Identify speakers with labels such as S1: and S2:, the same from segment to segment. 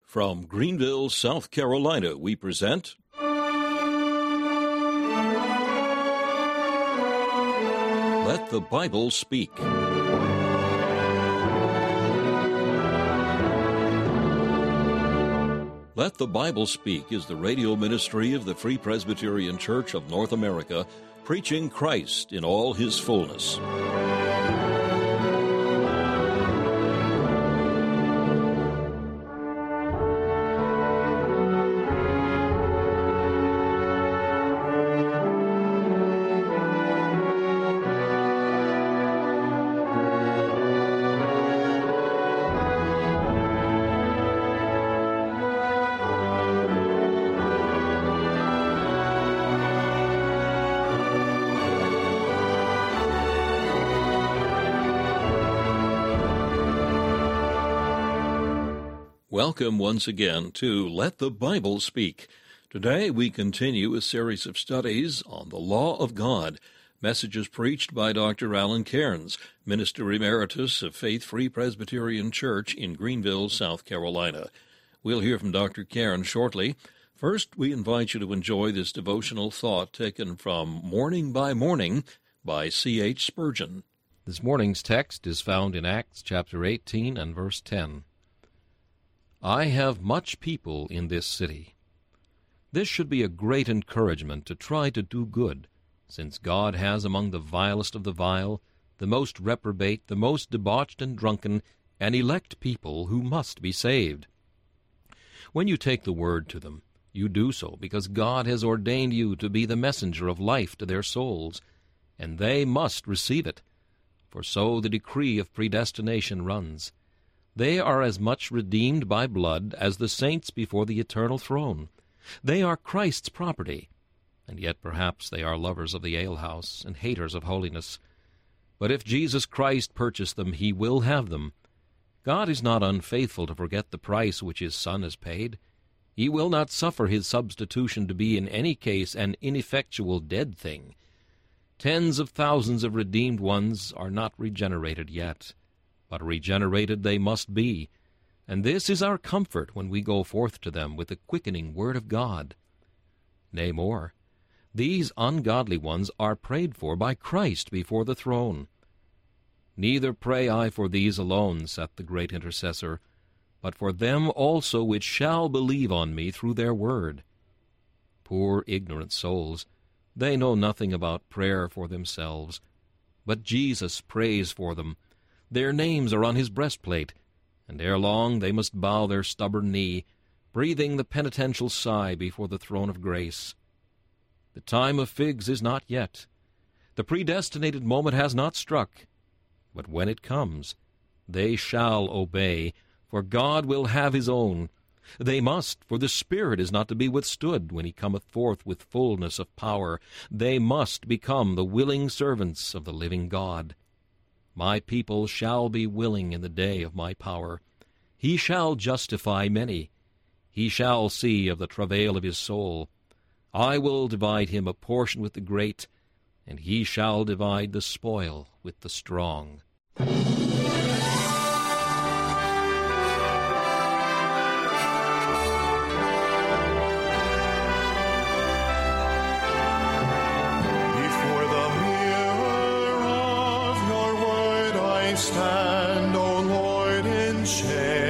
S1: From Greenville, South Carolina, we present Let the Bible Speak. Let the Bible Speak is the radio ministry of the Free Presbyterian Church of North America, preaching Christ in all his fullness. Welcome once again to Let the Bible Speak. Today we continue a series of studies on the law of God, messages preached by Dr. Alan Cairns, Minister Emeritus of Faith Free Presbyterian Church in Greenville, South Carolina. We'll hear from Dr. Cairns shortly. First, we invite you to enjoy this devotional thought taken from Morning by Morning by C.H. Spurgeon.
S2: This morning's text is found in Acts chapter 18 and verse 10. I have much people in this city. This should be a great encouragement to try to do good, since God has among the vilest of the vile, the most reprobate, the most debauched and drunken, an elect people who must be saved. When you take the word to them, you do so because God has ordained you to be the messenger of life to their souls, and they must receive it, for so the decree of predestination runs. They are as much redeemed by blood as the saints before the eternal throne. They are Christ's property, and yet perhaps they are lovers of the alehouse and haters of holiness. But if Jesus Christ purchased them, he will have them. God is not unfaithful to forget the price which his Son has paid. He will not suffer his substitution to be in any case an ineffectual dead thing. Tens of thousands of redeemed ones are not regenerated yet, but regenerated they must be, and this is our comfort when we go forth to them with the quickening word of God. Nay, more, these ungodly ones are prayed for by Christ before the throne. Neither pray I for these alone, saith the great intercessor, but for them also which shall believe on me through their word. Poor ignorant souls, they know nothing about prayer for themselves, but Jesus prays for them. Their names are on his breastplate, and ere long they must bow their stubborn knee, breathing the penitential sigh before the throne of grace. The time of figs is not yet. The predestinated moment has not struck. But when it comes, they shall obey, for God will have his own. They must, for the Spirit is not to be withstood when he cometh forth with fullness of power. They must become the willing servants of the living God. My people shall be willing in the day of my power. He shall justify many. He shall see of the travail of his soul. I will divide him a portion with the great, and he shall divide the spoil with the strong.
S3: Stand, O Lord, in shame,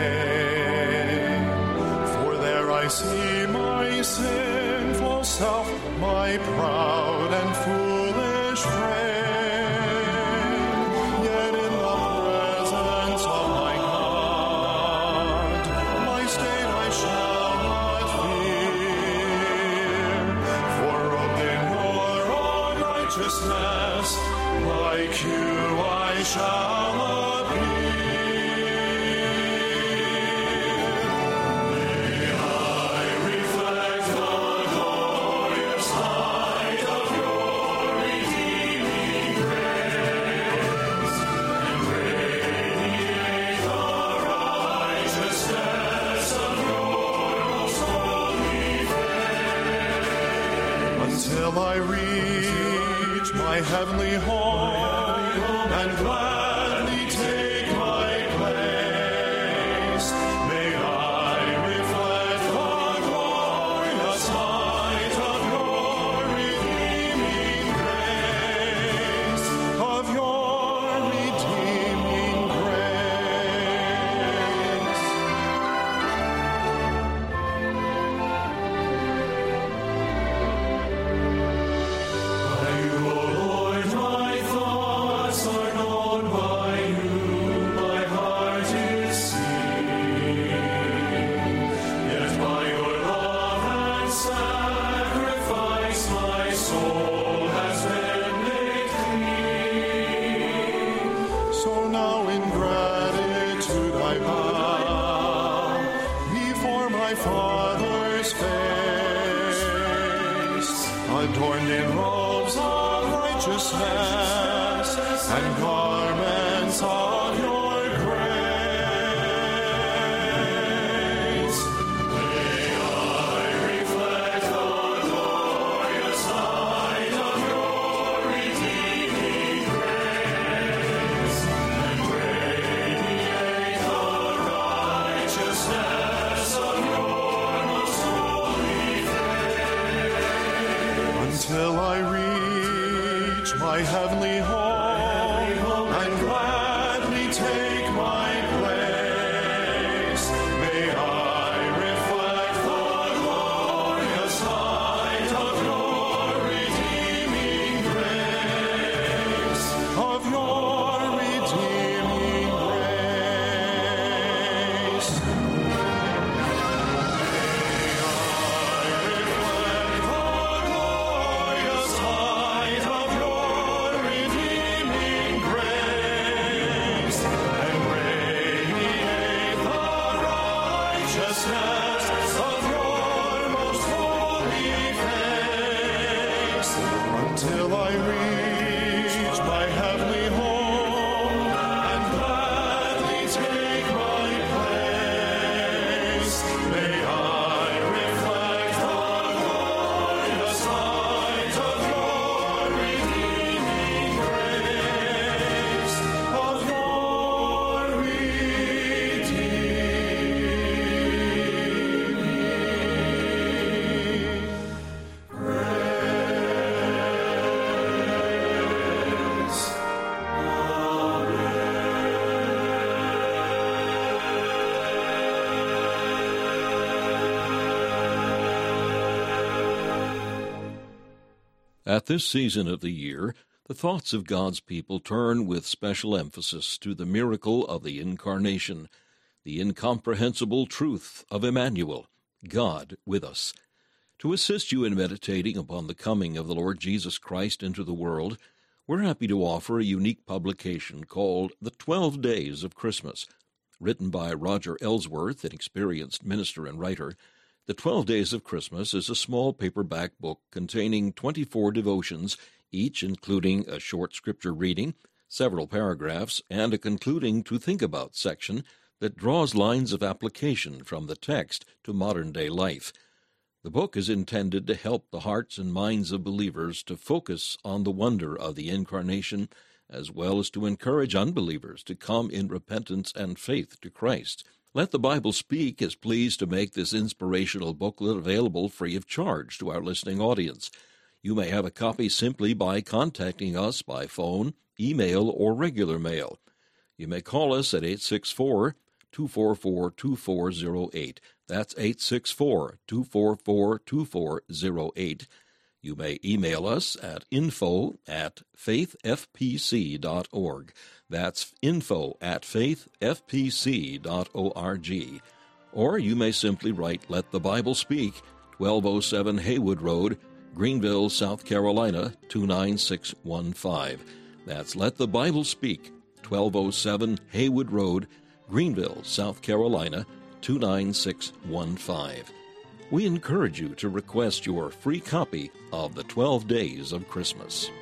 S3: for there I see my sinful self, my proud and foolish frame. Yet in the presence of my God, my state I shall not fear, for robed in your own righteousness, like you I shall till I reach my heavenly home and gladly take my place. May I reflect my Father's face, adorned in robes of righteousness and garments of your grace. May I reflect the glorious light of your redeeming grace and radiate the righteousness of your most holy faith. Until I reach my heavenly home and gladly take my place, may I reflect the glorious light of your redeeming grace, of your redeeming grace. Until I reach my heavenly home and gladly take my place, may I reflect the glorious light of your redeeming grace, of your
S1: At this season of the year, the thoughts of God's people turn with special emphasis to the miracle of the Incarnation, the incomprehensible truth of Emmanuel, God with us. To assist you in meditating upon the coming of the Lord Jesus Christ into the world, we're happy to offer a unique publication called The 12 Days of Christmas. Written by Roger Ellsworth, an experienced minister and writer, The 12 Days of Christmas is a small paperback book containing 24 devotions, each including a short scripture reading, several paragraphs, and a concluding to think about section that draws lines of application from the text to modern-day life. The book is intended to help the hearts and minds of believers to focus on the wonder of the Incarnation, as well as to encourage unbelievers to come in repentance and faith to Christ. Let the Bible Speak is pleased to make this inspirational booklet available free of charge to our listening audience. You may have a copy simply by contacting us by phone, email, or regular mail. You may call us at 864-244-2408. That's 864-244-2408. You may email us at info@faithfpc.org. That's info@faithfpc.org. Or you may simply write Let the Bible Speak, 1207 Haywood Road, Greenville, South Carolina, 29615. That's Let the Bible Speak, 1207 Haywood Road, Greenville, South Carolina, 29615. We encourage you to request your free copy of The 12 Days of Christmas.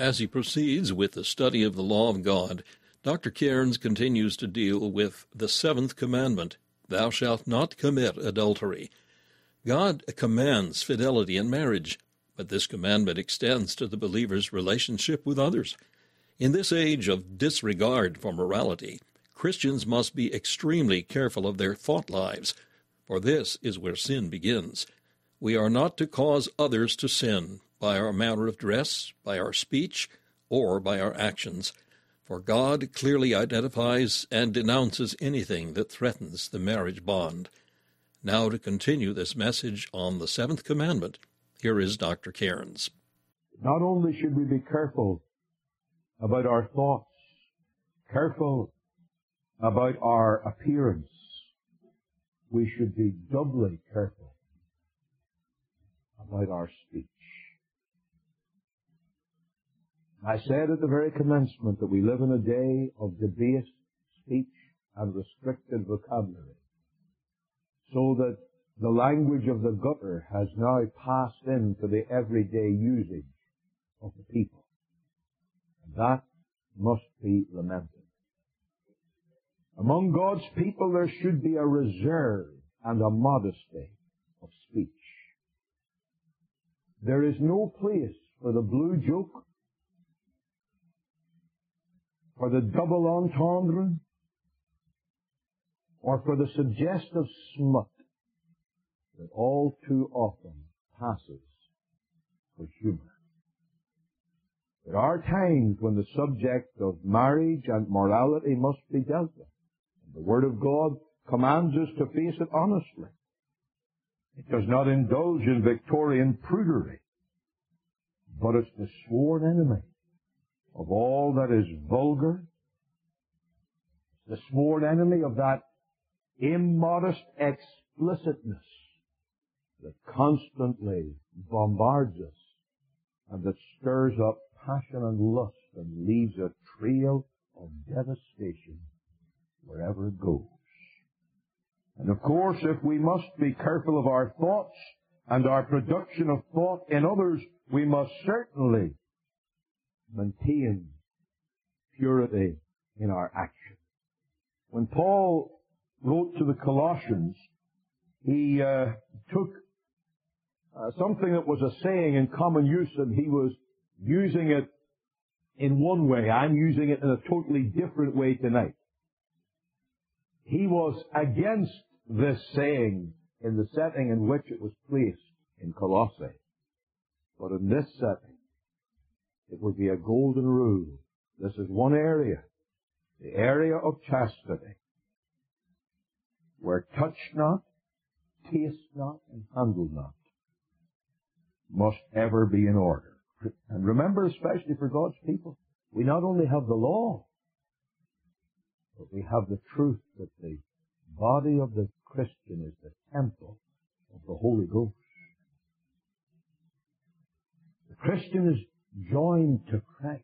S1: As he proceeds with the study of the law of God, Dr. Cairns continues to deal with the seventh commandment, "Thou shalt not commit adultery." God commands fidelity in marriage, but this commandment extends to the believer's relationship with others. In this age of disregard for morality, Christians must be extremely careful of their thought lives, for this is where sin begins. We are not to cause others to sin by our manner of dress, by our speech, or by our actions, for God clearly identifies and denounces anything that threatens the marriage bond. Now, to continue this message on the seventh commandment, here is Dr. Cairns.
S4: Not only should we be careful about our thoughts, careful about our appearance, we should be doubly careful about our speech. I said at the very commencement that we live in a day of debased speech and restricted vocabulary, so that the language of the gutter has now passed into the everyday usage of the people. And that must be lamented. Among God's people there should be a reserve and a modesty of speech. There is no place for the blue joke, for the double entendre, or for the suggestive smut that all too often passes for humor. There are times when the subject of marriage and morality must be dealt with. And the Word of God commands us to face it honestly. It does not indulge in Victorian prudery, but it's the sworn enemy of all that is vulgar, the sworn enemy of that immodest explicitness that constantly bombards us and that stirs up passion and lust and leaves a trail of devastation wherever it goes. And of course, if we must be careful of our thoughts and our production of thought in others, we must certainly maintain purity in our action. When Paul wrote to the Colossians, he took something that was a saying in common use, and he was using it in one way. I'm using it in a totally different way tonight. He was against this saying in the setting in which it was placed in Colossae. But in this setting, it would be a golden rule. This is one area, the area of chastity, where touch not, taste not, and handle not must ever be in order. And remember, especially for God's people, we not only have the law, but we have the truth that the body of the Christian is the temple of the Holy Ghost. The Christian is joined to Christ.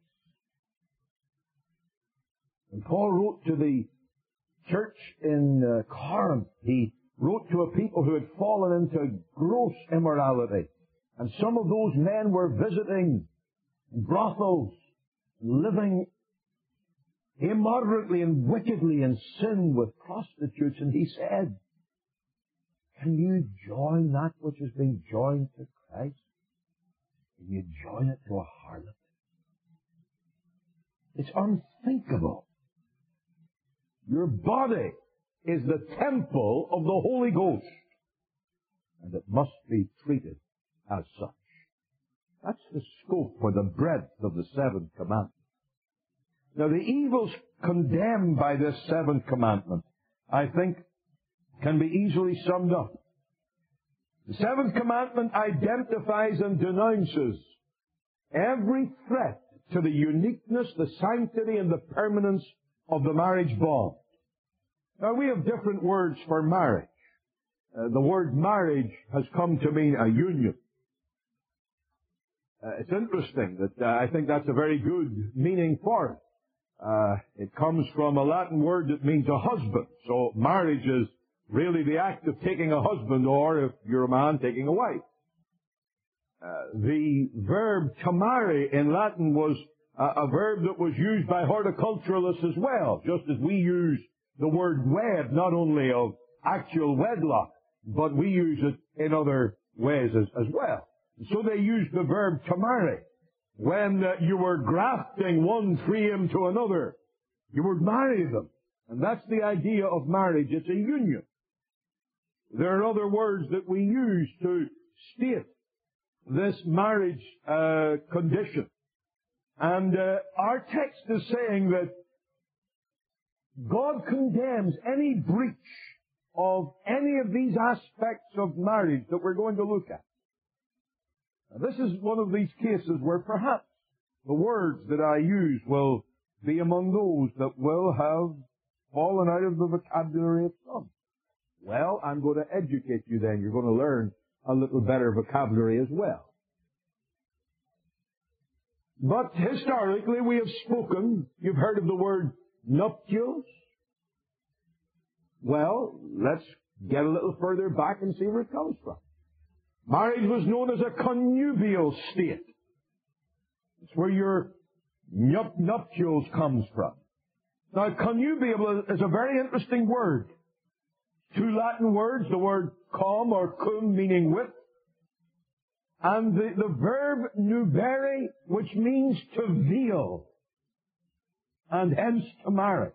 S4: When Paul wrote to the church in Corinth, he wrote to a people who had fallen into gross immorality. And some of those men were visiting brothels, living immoderately and wickedly in sin with prostitutes. And he said, can you join that which has been joined to Christ? Can you join it to a harlot? It's unthinkable. Your body is the temple of the Holy Ghost, and it must be treated as such. That's the scope or the breadth of the seventh commandment. Now, the evils condemned by this seventh commandment, I think, can be easily summed up. The seventh commandment identifies and denounces every threat to the uniqueness, the sanctity, and the permanence of the marriage bond. Now, we have different words for marriage. The word marriage has come to mean a union. It's interesting that I think that's a very good meaning for it. It comes from a Latin word that means a husband. So marriage is really the act of taking a husband, or if you're a man, taking a wife. The verb to marry in Latin was a verb that was used by horticulturalists as well, just as we use the word wed, not only of actual wedlock, but we use it in other ways as well. So they used the verb to marry. When you were grafting one tree into another, you would marry them. And that's the idea of marriage. It's a union. There are other words that we use to state this marriage condition. And our text is saying that God condemns any breach of any of these aspects of marriage that we're going to look at. Now, this is one of these cases where perhaps the words that I use will be among those that will have fallen out of the vocabulary of some. Well, I'm going to educate you then. You're going to learn a little better vocabulary as well. But historically we have spoken, you've heard of the word nuptials. Well, let's get a little further back and see where it comes from. Marriage was known as a connubial state. It's where your nuptials comes from. Now, connubial is a very interesting word. Two Latin words, the word cum or cum, meaning with, and the verb nubere, which means to veil, and hence to marry.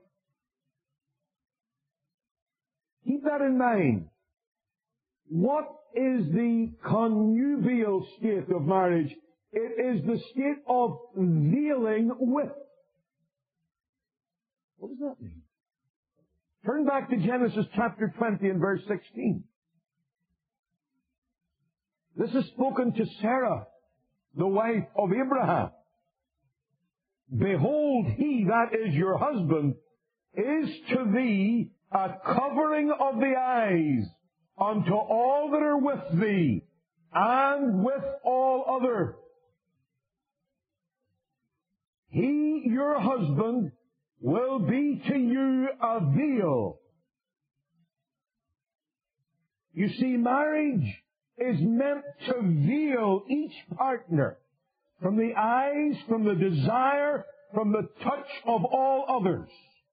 S4: Keep that in mind. What is the connubial state of marriage? It is the state of veiling with. What does that mean? Turn back to Genesis chapter 20 and verse 16. This is spoken to Sarah, the wife of Abraham. Behold, he, that is your husband, is to thee a covering of the eyes unto all that are with thee, and with all other. He, your husband, will be to you a veil. You see, marriage is meant to veil each partner from the eyes, from the desire, from the touch of all others.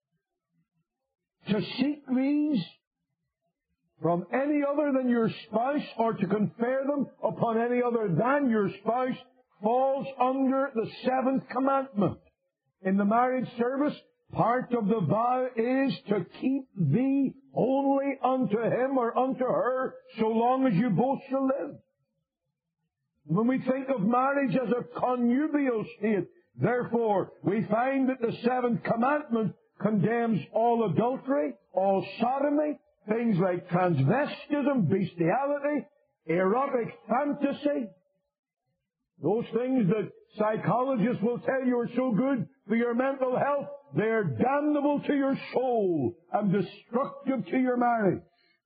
S4: To seek these from any other than your spouse, or to confer them upon any other than your spouse, falls under the seventh commandment. In the marriage service, part of the vow is to keep thee only unto him or unto her so long as you both shall live. When we think of marriage as a connubial state, therefore, we find that the seventh commandment condemns all adultery, all sodomy, things like transvestism, bestiality, erotic fantasy, those things that psychologists will tell you are so good for your mental health, they are damnable to your soul and destructive to your marriage.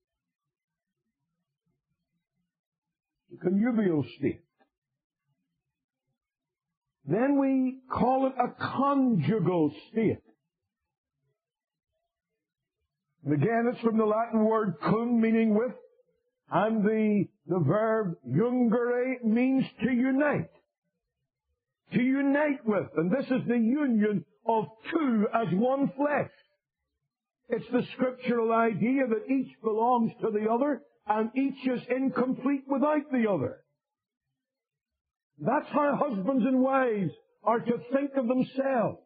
S4: The connubial state. Then we call it a conjugal state. And again, it's from the Latin word cum, meaning with, and the verb jungere means to unite. To unite with. And this is the union of two as one flesh. It's the scriptural idea that each belongs to the other and each is incomplete without the other. That's how husbands and wives are to think of themselves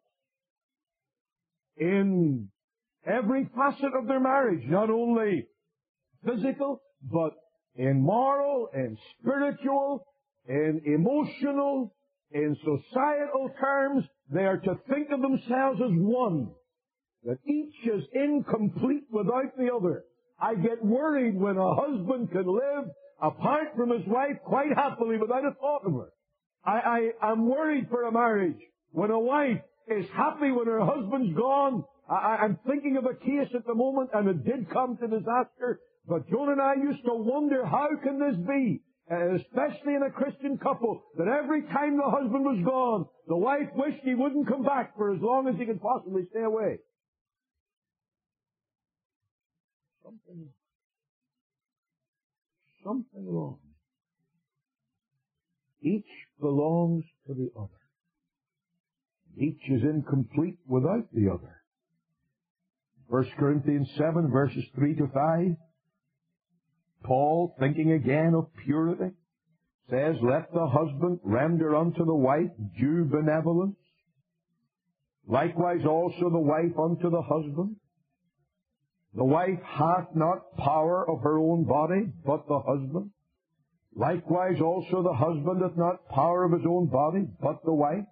S4: in every facet of their marriage, not only physical, but in moral, in spiritual, in emotional, in societal terms. They are to think of themselves as one, that each is incomplete without the other. I get worried when a husband can live apart from his wife quite happily without a thought of her. I'm worried for a marriage when a wife is happy when her husband's gone. I'm thinking of a case at the moment, and it did come to disaster, but Joan and I used to wonder, how can this be, especially in a Christian couple, that every time the husband was gone, the wife wished he wouldn't come back for as long as he could possibly stay away. Something wrong. Each belongs to the other. Each is incomplete without the other. 1 Corinthians 7, verses 3 to 5, Paul, thinking again of purity, says, "Let the husband render unto the wife due benevolence, likewise also the wife unto the husband. The wife hath not power of her own body, but the husband. Likewise also the husband hath not power of his own body, but the wife.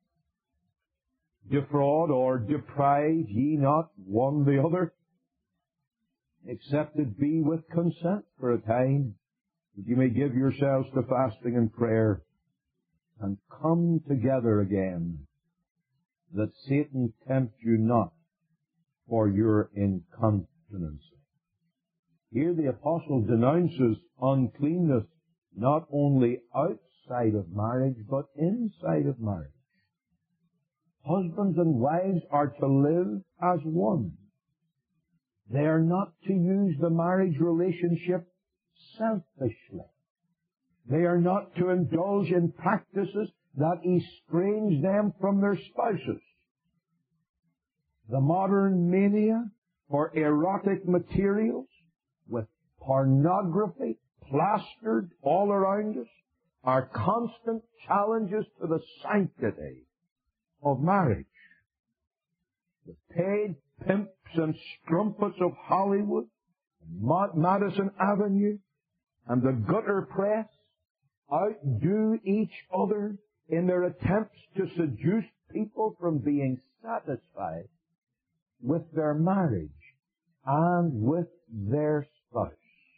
S4: Defraud or deprive ye not one the other, except it be with consent for a time, that you may give yourselves to fasting and prayer, and come together again, that Satan tempt you not for your incontinency." Here the apostle denounces uncleanness not only outside of marriage, but inside of marriage. Husbands and wives are to live as one. They are not to use the marriage relationship selfishly. They are not to indulge in practices that estrange them from their spouses. The modern mania for erotic materials, with pornography plastered all around us, are constant challenges to the sanctity of marriage. The paid pimps and strumpets of Hollywood, Madison Avenue, and the gutter press outdo each other in their attempts to seduce people from being satisfied with their marriage and with their spouse.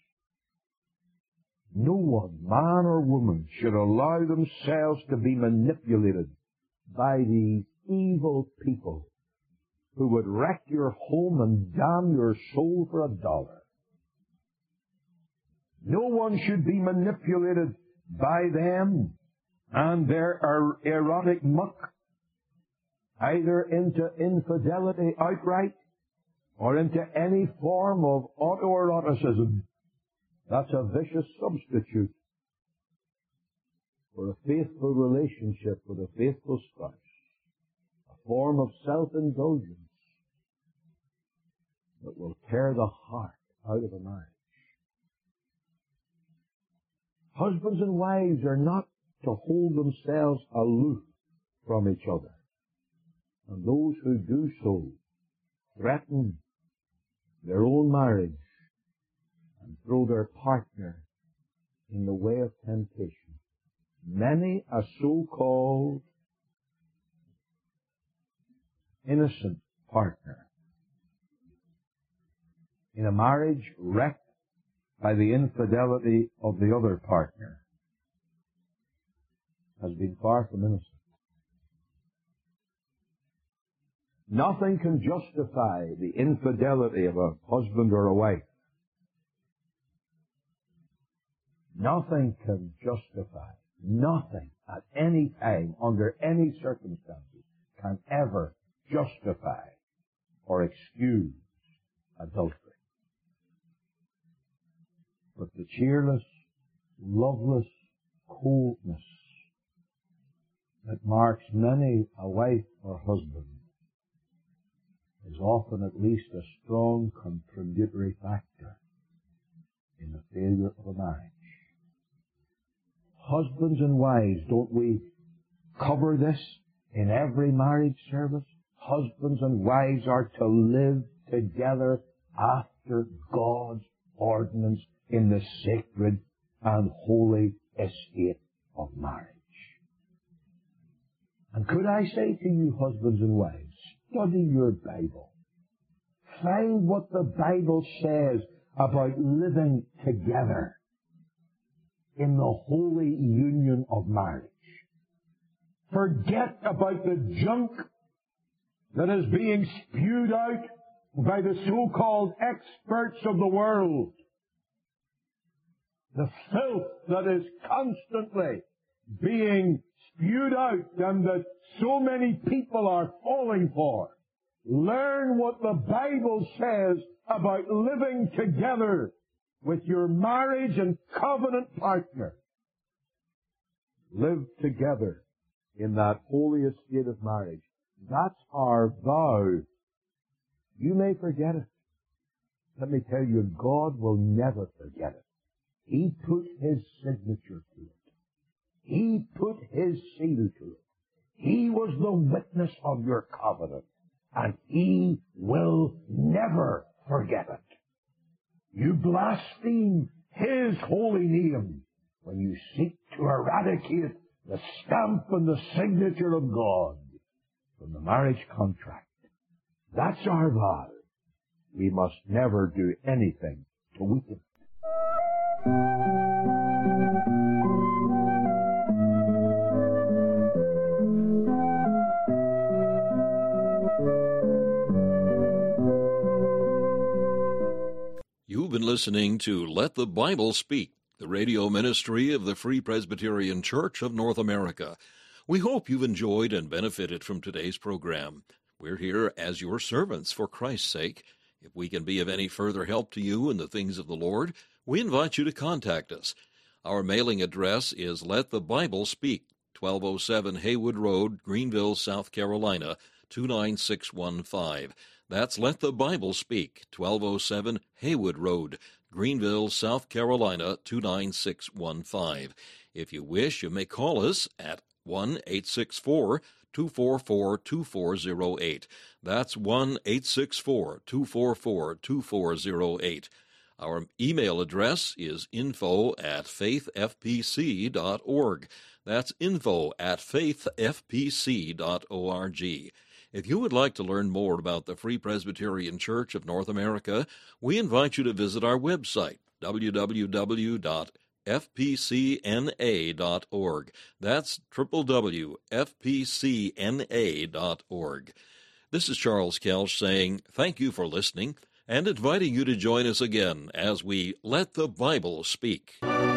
S4: No one, man or woman, should allow themselves to be manipulated by these evil people who would wreck your home and damn your soul for $1. No one should be manipulated by them and their erotic muck, either into infidelity outright or into any form of autoeroticism. That's a vicious substitute for a faithful relationship with a faithful spouse, a form of self-indulgence that will tear the heart out of a marriage. Husbands and wives are not to hold themselves aloof from each other, and those who do so threaten their own marriage and throw their partner in the way of temptation. Many a so-called innocent partner in a marriage wrecked by the infidelity of the other partner has been far from innocent. Nothing can justify the infidelity of a husband or a wife. Nothing can justify, nothing at any time, under any circumstances, can ever justify or excuse adultery. But the cheerless, loveless coldness that marks many a wife or husband is often at least a strong contributory factor in the failure of a marriage. Husbands and wives, don't we cover this in every marriage service? Husbands and wives are to live together after God's ordinance in the sacred and holy estate of marriage. And could I say to you, husbands and wives, study your Bible. Find what the Bible says about living together in the holy union of marriage. Forget about the junk that is being spewed out by the so-called experts of the world. The filth that is constantly being spewed out and that so many people are falling for. Learn what the Bible says about living together with your marriage and covenant partner. Live together in that holy estate of marriage. That's our vow. You may forget it. Let me tell you, God will never forget it. He put His signature to it. He put His seal to it. He was the witness of your covenant, and He will never forget it. You blaspheme His holy name when you seek to eradicate the stamp and the signature of God from the marriage contract. That's our vow. We must never do anything to weaken it.
S1: You've been listening to Let the Bible Speak, the radio ministry of the Free Presbyterian Church of North America. We hope you've enjoyed and benefited from today's program. We're here as your servants for Christ's sake. If we can be of any further help to you in the things of the Lord, we invite you to contact us. Our mailing address is Let the Bible Speak, 1207 Haywood Road, Greenville, South Carolina, 29615. That's Let the Bible Speak, 1207 Haywood Road, Greenville, South Carolina, 29615. If you wish, you may call us at 1-864-244-2408. That's 1-864-244-2408. Our email address is info@faithfpc.org. That's info@faithfpc.org. If you would like to learn more about the Free Presbyterian Church of North America, we invite you to visit our website, www.fpcna.org. That's www.fpcna.org. This is Charles Kelch saying thank you for listening and inviting you to join us again as we Let the Bible Speak.